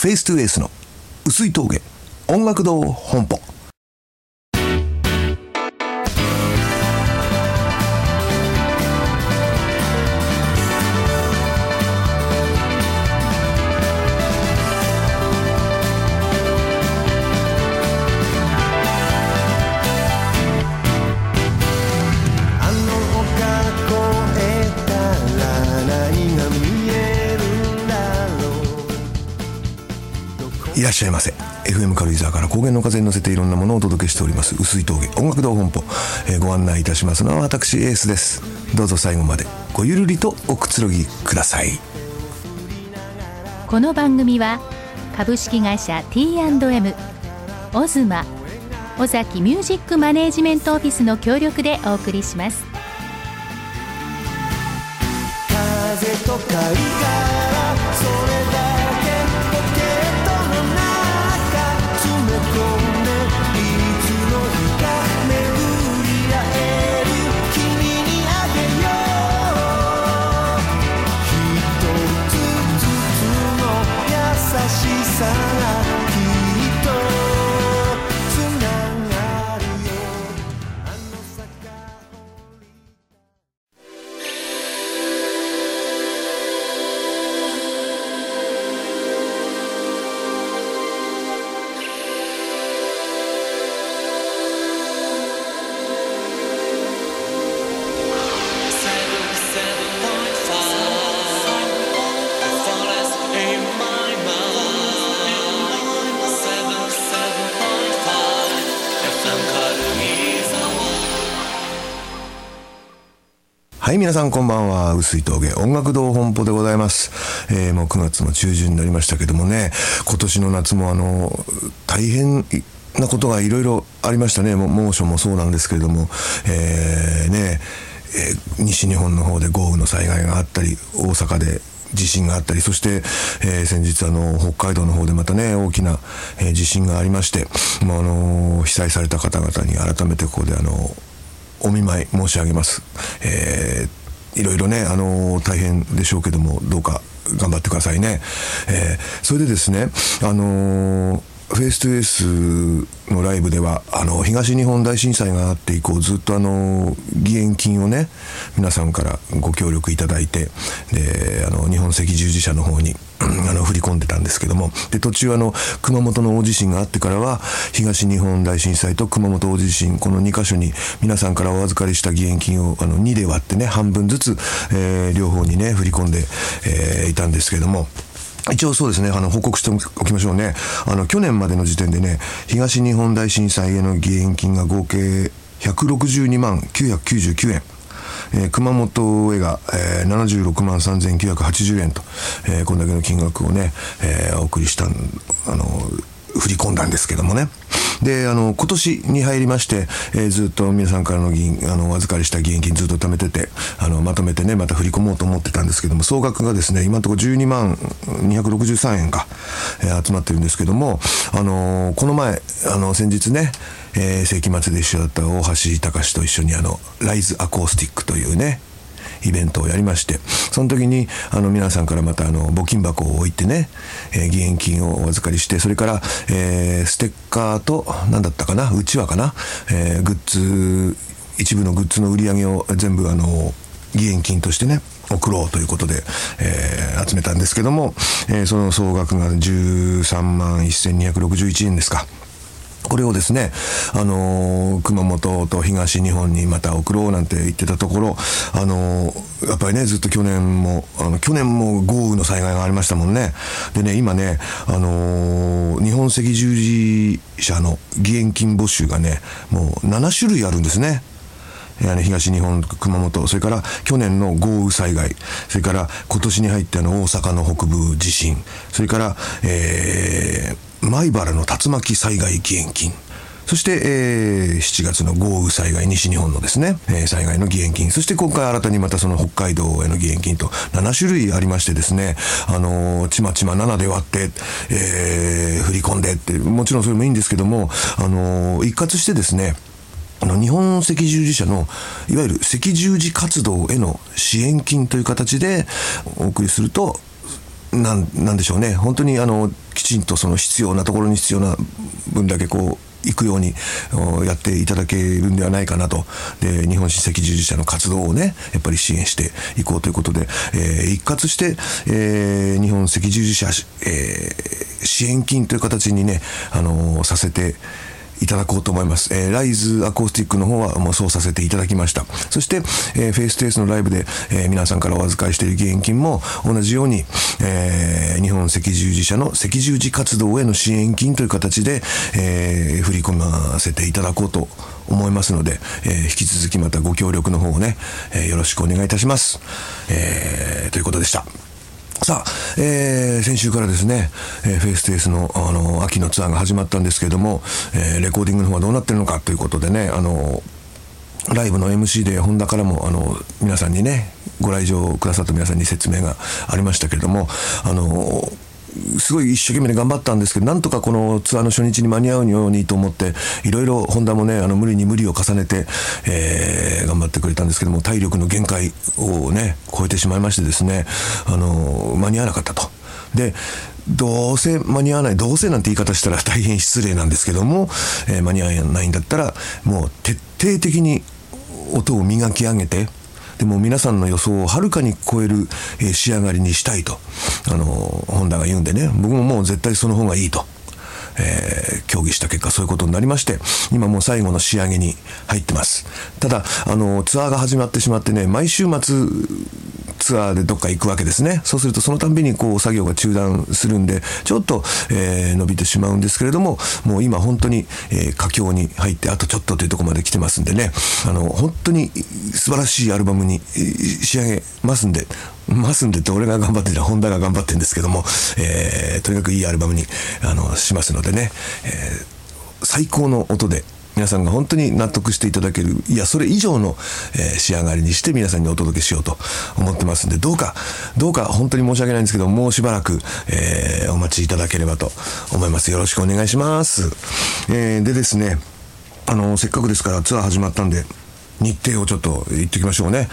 フェイストゥエースの薄い峠音楽堂本舗。いらっしゃいませ。 FM 軽井沢から高原の風に乗せていろんなものをお届けしております薄い峠音楽堂本舗、ご案内いたしますのは私エースです。どうぞ最後までごゆるりとおくつろぎください。 この番組は株式会社 T&M オズマ尾崎ミュージックマネージメントオフィスの協力でお送りします。 風と貝からそれだはい、皆さんこんばんは。薄い峠音楽堂本舗でございます。もう9月の中旬になりましたけどもね、今年の夏も大変なことがいろいろありましたね。猛暑もそうなんですけれども、西日本の方で豪雨の災害があったり、大阪で地震があったり、そして、先日北海道の方でまたね大きな、地震がありまして、被災された方々に改めてここでお見舞い申し上げます。いろいろね大変でしょうけども、どうか頑張ってくださいね。それでですねフェイストゥエースのライブでは東日本大震災があって以降ずっと義援金をね皆さんからご協力いただいて、で日本赤十字社の方に振り込んでたんですけども、で途中熊本の大地震があってからは東日本大震災と熊本大地震、この2カ所に皆さんからお預かりした義援金を2で割ってね半分ずつ、両方にね振り込んで、いたんですけども、一応そうですね報告しておきましょうね。去年までの時点でね東日本大震災への義援金が合計162万999円、熊本へが、76万3980円と、こんだけの金額をね、お送りした振り込んだんですけどもね。で今年に入りまして、ずっと皆さんからのお預かりした義援金ずっと貯めててまとめてねまた振り込もうと思ってたんですけども、総額がですね今のところ12万263円が、集まってるんですけども、この前先日ね、世紀末で一緒だった大橋隆と一緒にライズアコースティックというねイベントをやりまして、その時に皆さんからまた募金箱を置いてね、義援金をお預かりして、それから、ステッカーと何だったかな、うちわかな、グッズ一部のグッズの売り上げを全部義援金としてね送ろうということで、集めたんですけども、その総額が13万1261円ですか。これをですね、熊本と東日本にまた送ろうなんて言ってたところ、やっぱりねずっと去年も豪雨の災害がありましたもんね。でね今ね、日本赤十字社の義援金募集がねもう7種類あるんですね。東日本熊本、それから去年の豪雨災害、それから今年に入って大阪の北部地震、それから、米原の竜巻災害義援金、そして、7月の豪雨災害西日本のですね、災害の義援金、そして今回新たにまたその北海道への義援金と7種類ありましてですね、ちまちま7で割って、振り込んでって、もちろんそれもいいんですけども、一括してですね日本赤十字社のいわゆる赤十字活動への支援金という形でお送りするとなんでしょうね、本当にきちんとその必要なところに必要な分だけこう行くようにやっていただけるんではないかなと。で、日本赤十字社の活動をねやっぱり支援していこうということで、一括して、日本赤十字社、支援金という形にねさせていただこうと思います。ライズアコースティックの方はもうそうさせていただきました。そして、フェイストゥフェイスのライブで、皆さんからお預かりしている義援金も同じように、日本赤十字社の赤十字活動への支援金という形で、振り込ませていただこうと思いますので、引き続きまたご協力の方をね、よろしくお願いいたします。ということでした。さあ、先週からですね、フェイストゥフェイスの、秋のツアーが始まったんですけれども、レコーディングの方はどうなってるのかということでね、ライブの MC でホンダからも皆さんにねご来場くださった皆さんに説明がありましたけれども、すごい一生懸命頑張ったんですけど、なんとかこのツアーの初日に間に合うようにと思っていろいろホンダもね無理に無理を重ねて、頑張ってくれたんですけども、体力の限界をね超えてしまいましてですね、間に合わなかったと。で、どうせ間に合わない、どうせなんて言い方したら大変失礼なんですけども、間に合わないんだったらもう徹底的に音を磨き上げて、でも皆さんの予想をはるかに超える、仕上がりにしたいとホンダが言うんでね、僕ももう絶対その方がいいと、協議した結果そういうことになりまして、今もう最後の仕上げに入ってます。ただツアーが始まってしまってね、毎週末ツアーでどっか行くわけですね。そうするとそのたんびにこう作業が中断するんでちょっと、伸びてしまうんですけれども、もう今本当に、佳境に入ってあとちょっとというところまで来てますんでね、本当に素晴らしいアルバムに仕上げますんでって俺が頑張ってる、ホンダが頑張ってるんですけども、とにかくいいアルバムにしますのでね、最高の音で皆さんが本当に納得していただける、いやそれ以上の、仕上がりにして皆さんにお届けしようと思ってますんで、どうか本当に申し訳ないんですけどもうしばらく、お待ちいただければと思います。よろしくお願いします。でですね、せっかくですからツアー始まったんで日程をちょっと言っておきましょうね。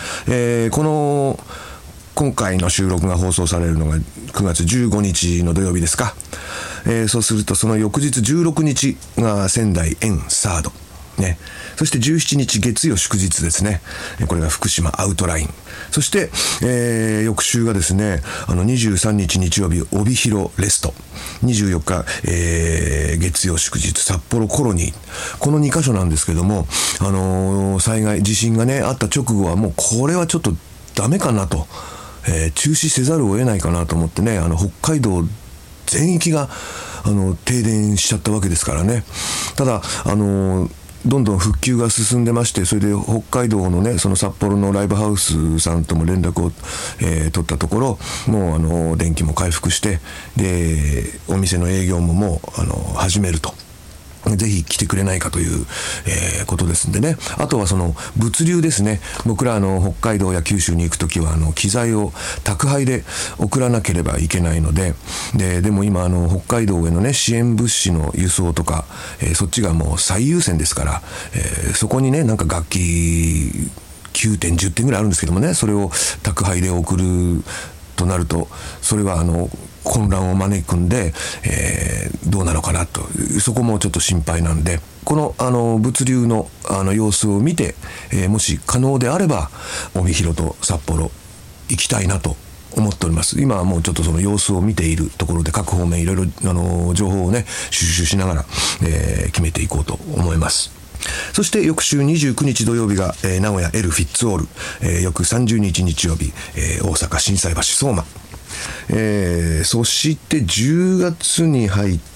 今回の収録が放送されるのが9月15日の土曜日ですか。そうするとその翌日16日が仙台エンサード、ね、そして17日月曜祝日ですね。これが福島アウトライン。そして、翌週がですね23日日曜日帯広レスト、24日、月曜祝日札幌コロニー。この2カ所なんですけども、災害地震がねあった直後はもうこれはちょっとダメかなと、中止せざるを得ないかなと思ってね、北海道全域が停電しちゃったわけですからね。ただどんどん復旧が進んでまして、それで北海道のねその札幌のライブハウスさんとも連絡を、取ったところ、もう電気も回復して、でお店の営業ももう始めると。ぜひ来てくれないかという、ことですんでね。あとはその物流ですね。僕ら北海道や九州に行くときは機材を宅配で送らなければいけないので、でも今北海道へのね支援物資の輸送とか、そっちがもう最優先ですから、そこにねなんか楽器9点10点ぐらいあるんですけどもね、それを宅配で送るとなるとそれは混乱を招くんで、どうなのかなと、そこもちょっと心配なんで、この物流の様子を見て、もし可能であれば帯広と札幌行きたいなと思っております。今はもうちょっとその様子を見ているところで、各方面いろいろ情報をね収集しながら、決めていこうと思います。そして翌週29日土曜日が、名古屋エルフィッツオール、翌30日日曜日、大阪心斎橋相馬、そして10月に入って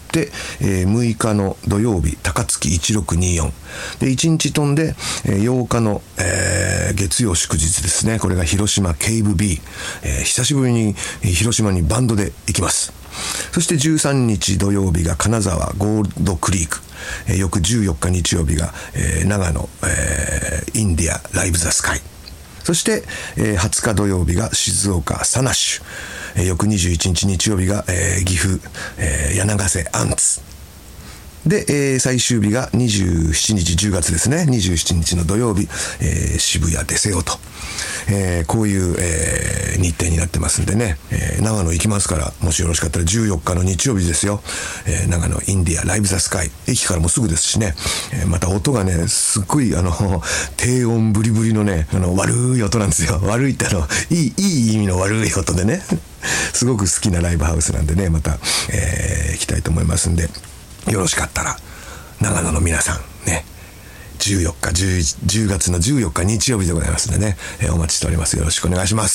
、6日の土曜日高槻1624で1日飛んで、8日の、月曜祝日ですね。これが広島ケイブ B、久しぶりに広島にバンドで行きます。そして13日土曜日が金沢ゴールドクリーク、翌14日日曜日が、長野、インディアライブザスカイ。そして、20日土曜日が静岡サナッシュ、翌21日日曜日が、岐阜、柳ヶ瀬アンツで、最終日が27日10月ですね、27日の土曜日、渋谷でせよと、こういう、日程になってますんでね、長野行きますから、もしよろしかったら14日の日曜日ですよ、長野インディアライブザスカイ、駅からもすぐですしね、また音がねすっごい低音ブリブリのね悪い音なんですよ。悪いっていい意味の悪い音でねすごく好きなライブハウスなんでね、また、行きたいと思いますんで、よろしかったら長野の皆さんね、10月の14日日曜日でございますんでね、お待ちしております。よろしくお願いします。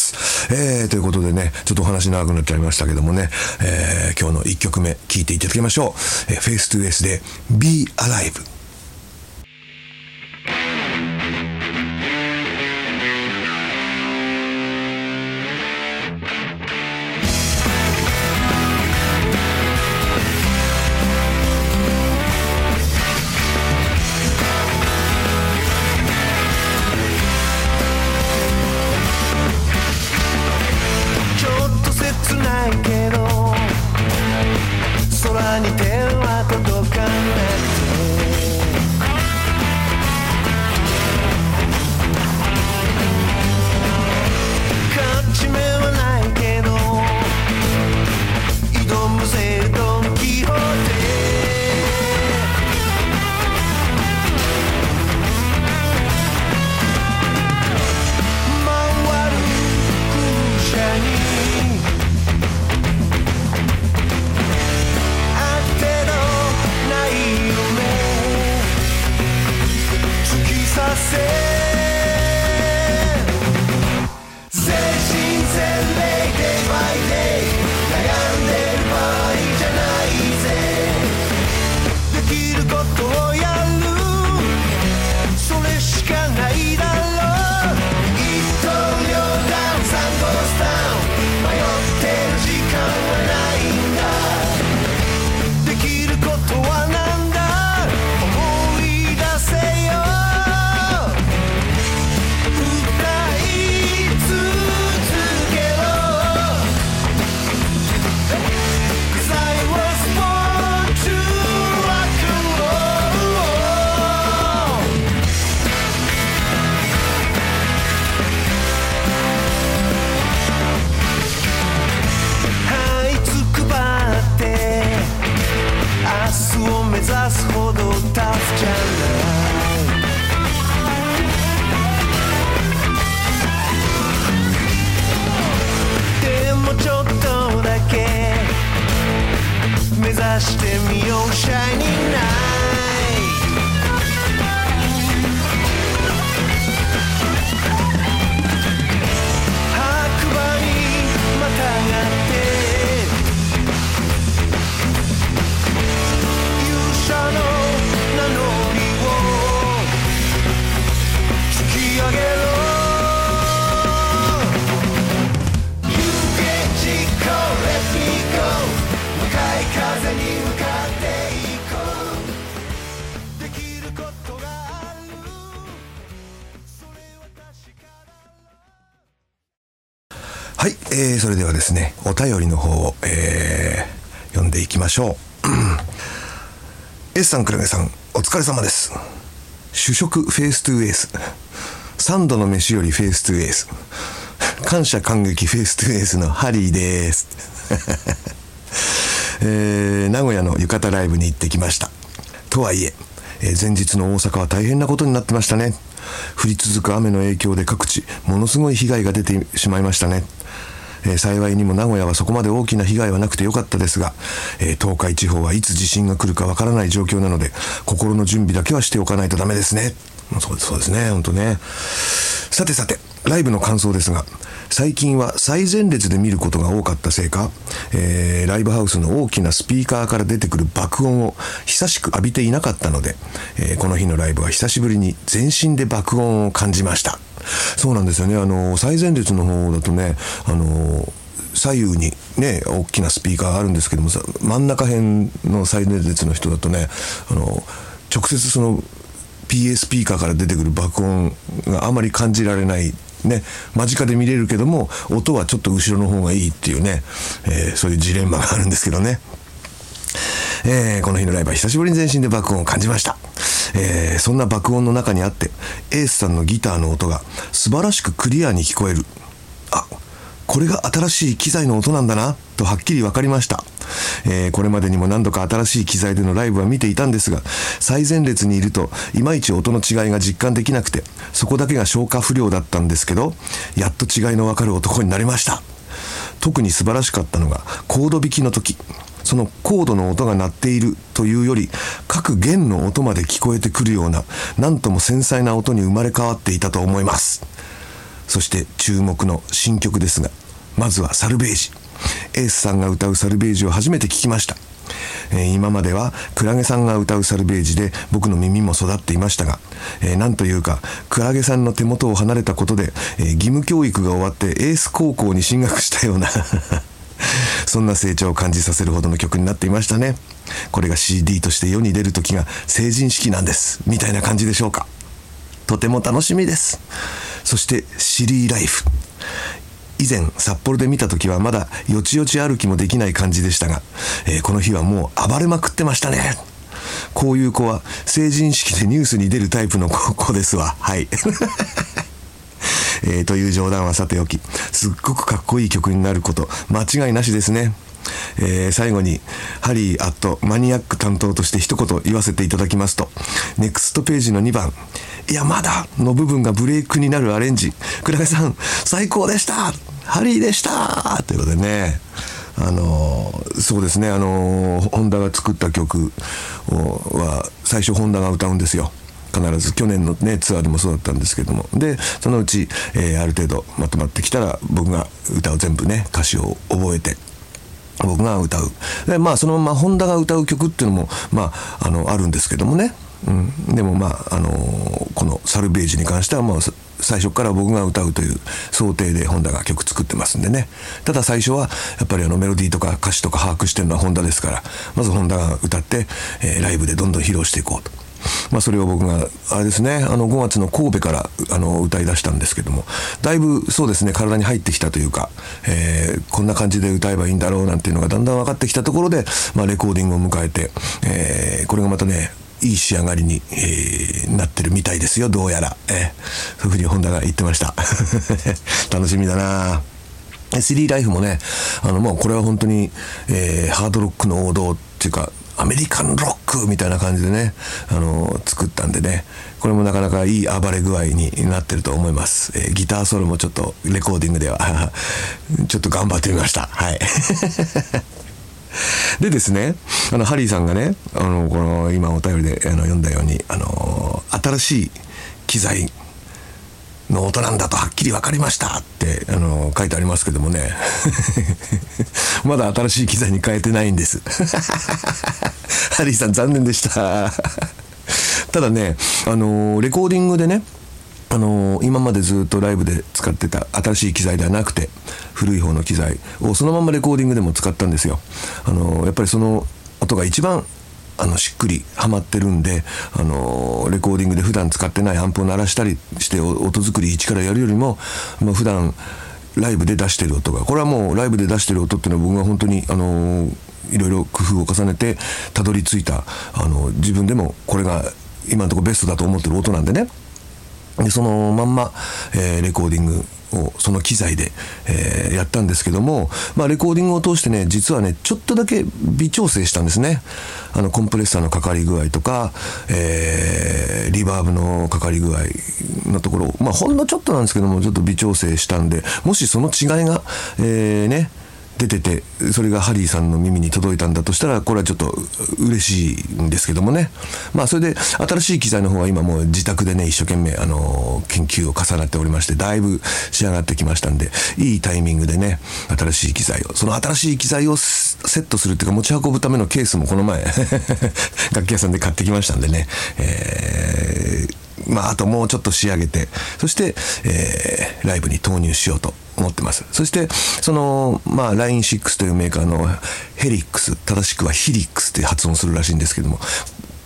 ということでね、ちょっとお話長くなっちゃいましたけどもね、今日の1曲目聴いていただきましょう。フェイストゥエースで Be Alive。 空に手は届かなくて、勝ち目はないけど挑むぜドンキホーテ、回る空車に目指すほどタフじゃない。でもちょっとだけ目指してみようシャイニングナイト。白馬にまたがっての名乗りを突き上げろ。 You get it, go, let me go。 向かい風に向かっていこう。できることがある、それは確かだ。 はい、それではですね、お便りの方を、読んでいきましょう。S さん、クラゲさん、お疲れ様です。主食フェイストゥエース、3度の飯よりフェイストゥエース、感謝感激フェイストゥエースのハリーです。名古屋の浴衣ライブに行ってきました。とはいえ前日の大阪は大変なことになってましたね。降り続く雨の影響で各地ものすごい被害が出てしまいましたね。幸いにも名古屋はそこまで大きな被害はなくてよかったですが、東海地方はいつ地震が来るかわからない状況なので、心の準備だけはしておかないとダメですね。そうですね、本当ね。さてライブの感想ですが、最近は最前列で見ることが多かったせいか、ライブハウスの大きなスピーカーから出てくる爆音を久しく浴びていなかったので、この日のライブは久しぶりに全身で爆音を感じました。そうなんですよね。最前列の方だとね、左右にね大きなスピーカーがあるんですけども、真ん中辺の最前列の人だとね、直接その PA スピーカーから出てくる爆音があまり感じられないね、間近で見れるけども音はちょっと後ろの方がいいっていうね、そういうジレンマがあるんですけどね。 この日のライブは久しぶりに全身で爆音を感じました。そんな爆音の中にあってエースさんのギターの音が素晴らしくクリアに聞こえる。これが新しい機材の音なんだなとはっきり分かりました。これまでにも何度か新しい機材でのライブは見ていたんですが、最前列にいるといまいち音の違いが実感できなくて、そこだけが消化不良だったんですけど、やっと違いの分かる男になりました。特に素晴らしかったのがコード弾きの時、そのコードの音が鳴っているというより各弦の音まで聞こえてくるような、なんとも繊細な音に生まれ変わっていたと思います。そして注目の新曲ですが、まずはサルベージ。エースさんが歌うサルベージを初めて聞きました。今まではクラゲさんが歌うサルベージで僕の耳も育っていましたが、なんというかクラゲさんの手元を離れたことで、義務教育が終わってエース高校に進学したようなそんな成長を感じさせるほどの曲になっていましたね。これが CD として世に出る時が成人式なんですみたいな感じでしょうか。とても楽しみです。そしてシリーライフ、以前札幌で見た時はまだよちよち歩きもできない感じでしたが、この日はもう暴れまくってましたね。こういう子は成人式でニュースに出るタイプの子ですわ。はいという冗談はさておき、すっごくかっこいい曲になること間違いなしですね。最後にハリーマニアック担当として一言言わせていただきますと、ネクストページの2番いやまだの部分がブレイクになるアレンジ、クラゲさん最高でした、ハリーでしたということでね、そうですね、本田が作った曲は最初本田が歌うんですよ。必ず去年のねツアーでもそうだったんですけども、でそのうち、ある程度まとまってきたら僕が歌を全部ね歌詞を覚えて僕が歌う。でそのまま本田が歌う曲っていうのもあるんですけどもね、でもこのサルベージに関しては最初から僕が歌うという想定で本田が曲作ってますんでね。ただ最初はやっぱりメロディーとか歌詞とか把握してるのは本田ですから、まず本田が歌って、ライブでどんどん披露していこうと。それを僕があれですね、5月の神戸から歌い出したんですけども、だいぶそうですね体に入ってきたというか、こんな感じで歌えばいいんだろうなんていうのがだんだん分かってきたところで、レコーディングを迎えて、これがまたねいい仕上がりに、なってるみたいですよ、どうやら、そういうふうに本田が言ってました楽しみだな。3ライフもねこれは本当に、ハードロックの王道っていうかアメリカンロックみたいな感じでね作ったんでね、これもなかなかいい暴れ具合になってると思います。ギターソロもちょっとレコーディングではちょっと頑張ってみました。はいでですね、ハリーさんがねこの今お便りで読んだように新しい機材の音なんだとはっきり分かりましたって書いてありますけどもねまだ新しい機材に変えてないんですハリーさん残念でしたただねレコーディングでね今までずっとライブで使ってた新しい機材ではなくて古い方の機材をそのままレコーディングでも使ったんですよ。やっぱりその音が一番しっくりはまってるんで、レコーディングで普段使ってないアンプを鳴らしたりして音作り一からやるよりも、普段ライブで出してる音が、これはもうライブで出してる音っていうのは僕が本当にいろいろ工夫を重ねてたどり着いた自分でもこれが今のところベストだと思ってる音なんでね。でそのまんま、レコーディングをその機材で、やったんですけども、レコーディングを通してね実はねちょっとだけ微調整したんですね。コンプレッサーのかかり具合とか、リバーブのかかり具合のところほんのちょっとなんですけどもちょっと微調整したんで、もしその違いが、ね出ててそれがハリーさんの耳に届いたんだとしたらこれはちょっと嬉しいんですけどもね。それで新しい機材の方は今もう自宅でね一生懸命研究を重ねておりまして、だいぶ仕上がってきましたんで、いいタイミングでね新しい機材をその新しい機材をセットするっていうか持ち運ぶためのケースもこの前楽器屋さんで買ってきましたんでね、あともうちょっと仕上げてそして、ライブに投入しようと思ってます。そしてそのライン6というメーカーのヘリックス、正しくはヒリックスって発音するらしいんですけども、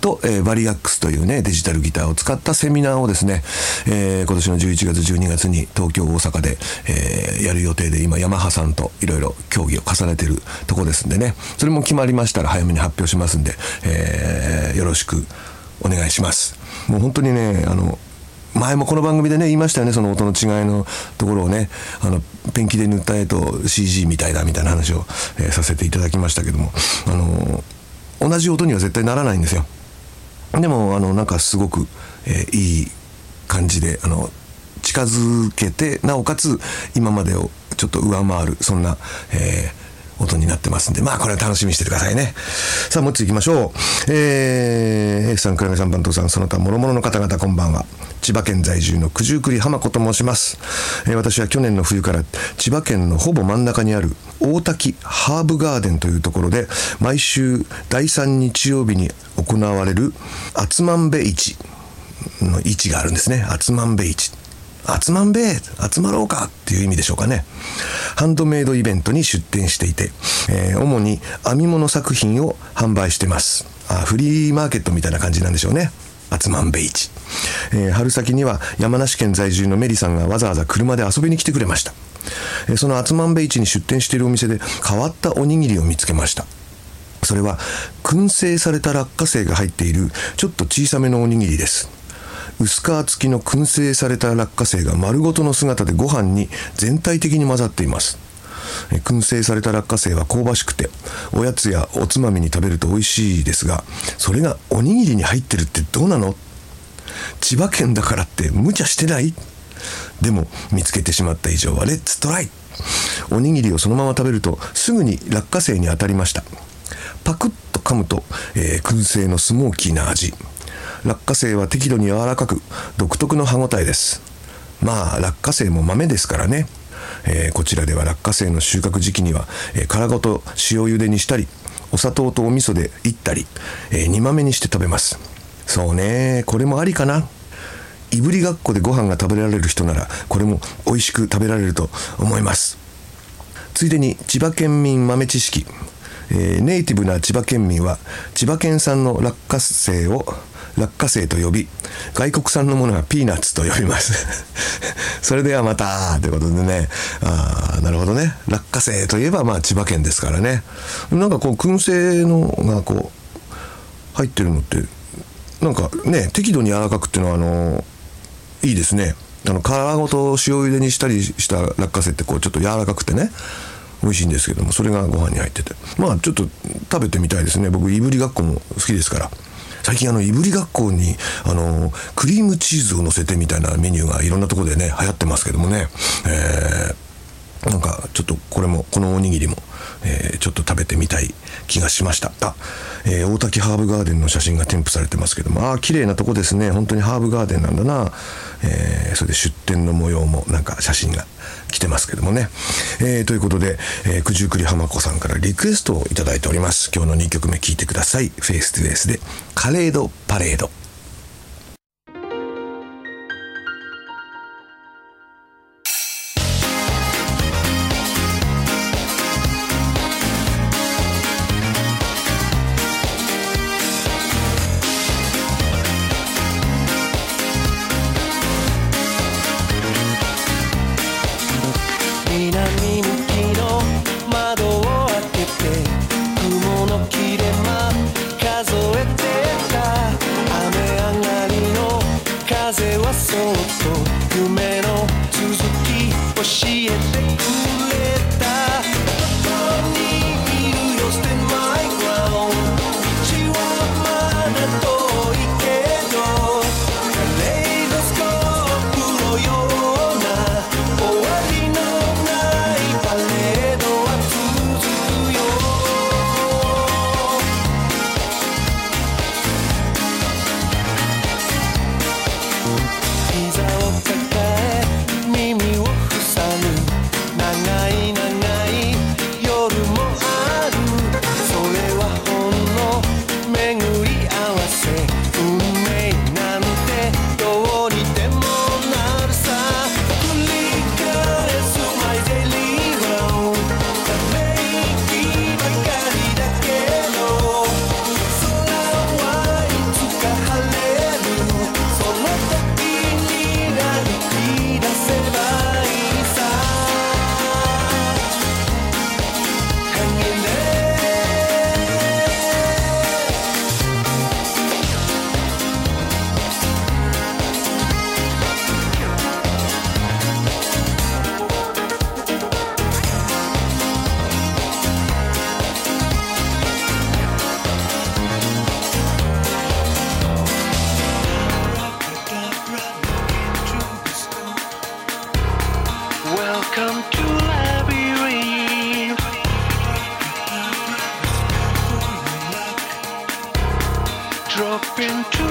と、バリアックスというねデジタルギターを使ったセミナーをですね、今年の11月12月に東京大阪で、やる予定で、今ヤマハさんといろいろ協議を重ねてるとこですんでね、それも決まりましたら早めに発表しますんで、よろしくお願いします。もう本当にね、前もこの番組でね言いましたよね、その音の違いのところをね、ペンキで塗った絵と CG みたいな話を、させていただきましたけども、同じ音には絶対ならないんですよ。でもなんかすごく、いい感じで近づけて、なおかつ今までをちょっと上回る、そんな、音になってますんで、まあこれは楽しみにしててくださいね。さあもう一つ行きましょう。平さん、倉根さん、番頭さん、その他諸々の方々、こんばんは。千葉県在住の九十九里浜子と申します。私は去年の冬から千葉県のほぼ真ん中にある大滝ハーブガーデンというところで、毎週第3日曜日に行われる集まんべ市の市があるんですね。集まんべ市、集まんべ、集まろうかっていう意味でしょうかね。ハンドメイドイベントに出展していて、主に編み物作品を販売してます。フリーマーケットみたいな感じなんでしょうね。集まんべ市、春先には山梨県在住のメリさんがわざわざ車で遊びに来てくれました。その集まんべ市に出店しているお店で変わったおにぎりを見つけました。それは燻製された落花生が入っているちょっと小さめのおにぎりです。薄皮付きの燻製された落花生が丸ごとの姿でご飯に全体的に混ざっています。燻製された落花生は香ばしくて、おやつやおつまみに食べると美味しいですが、それがおにぎりに入ってるってどうなの？千葉県だからって無茶してない？でも見つけてしまった以上はレッツトライ。おにぎりをそのまま食べるとすぐに落花生に当たりました。パクッと噛むと、燻製のスモーキーな味。落花生は適度に柔らかく独特の歯ごたえです。まあ落花生も豆ですからね。こちらでは落花生の収穫時期には、殻ごと塩茹でにしたり、お砂糖とお味噌でいったり、煮豆にして食べます。そうね、これもありかな。いぶりがっこでご飯が食べられる人ならこれも美味しく食べられると思います。ついでに千葉県民豆知識、ネイティブな千葉県民は千葉県産の落花生を落花生と呼び、外国産のものはピーナッツと呼びますそれではまたということでね、なるほどね。落花生といえばまあ千葉県ですからね。なんかこう燻製のがこう入ってるのってなんかね、適度に柔らかくっていうのはいいですね。皮ごと塩茹でにしたりした落花生ってこうちょっと柔らかくてね美味しいんですけども、それがご飯に入ってて、まあちょっと食べてみたいですね。僕いぶりがっこも好きですから。最近いぶりがっこにクリームチーズを乗せてみたいなメニューがいろんなところでね流行ってますけどもね、なんかちょっとこのおにぎりも、ちょっと食べてみたい気がしました。大滝ハーブガーデンの写真が添付されてますけども、綺麗なとこですね。本当にハーブガーデンなんだな。それで出店の模様もなんか写真が来てますけどもね、ということで、九十九里浜子さんからリクエストをいただいております。今日の2曲目聴いてください。フェイストゥフェイスでカレードパレード。 南向きの窓を開けて雲の切れ間数えてた雨 Drop into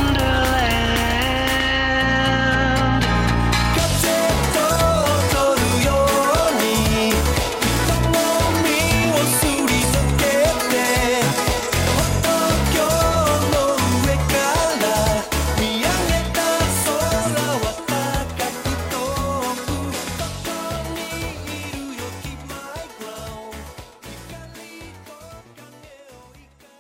Wonderland 風と踊るように人の身をすり抜けて歩道橋の上から見上げた空は高く遠くどこにいるよ Keep my ground 光と影を追いかけ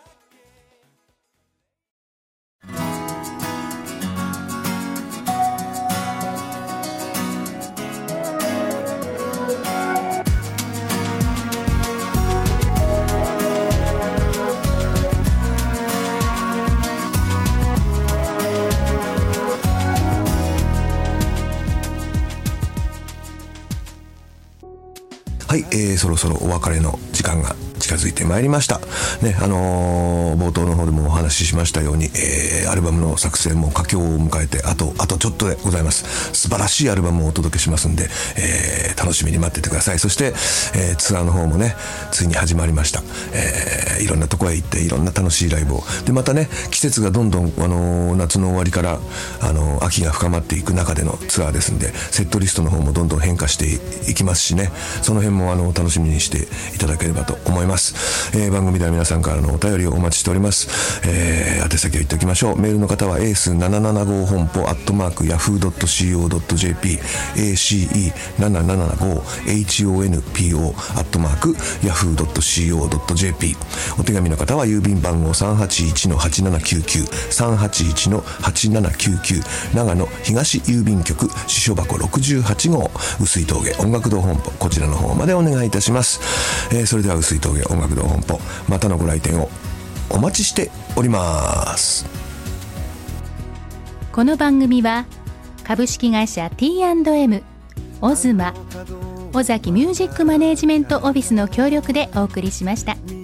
はい、そろそろお別れの時間が近づいてまいりました。ね、冒頭の方でもお話ししましたように、アルバムの作成も佳境を迎えて、あとちょっとでございます。素晴らしいアルバムをお届けしますんで、楽しみに待っててください。そして、ツアーの方もね、ついに始まりました。いろんなところへ行って、いろんな楽しいライブを。で、またね、季節がどんどん、夏の終わりから、秋が深まっていく中でのツアーですんで、セットリストの方もどんどん変化していきますしね、その辺も楽しみにしていただければと思います。番組では皆さんからのお便りをお待ちしております。宛先を言っておきましょう。メールの方はエース775本舗@yahoo.co.jp ace775honpo @yahoo.co.jp お手紙の方は郵便番号 381-8799 381-8799 長野東郵便局支所箱68号碓氷峠音楽堂本舗、こちらの方までお願いいたします。それでは碓氷峠音楽堂本舗、またのご来店をお待ちしております。 この番組は株式会社 T&M オズマ尾崎ミュージックマネージメントオフィスの協力でお送りしました。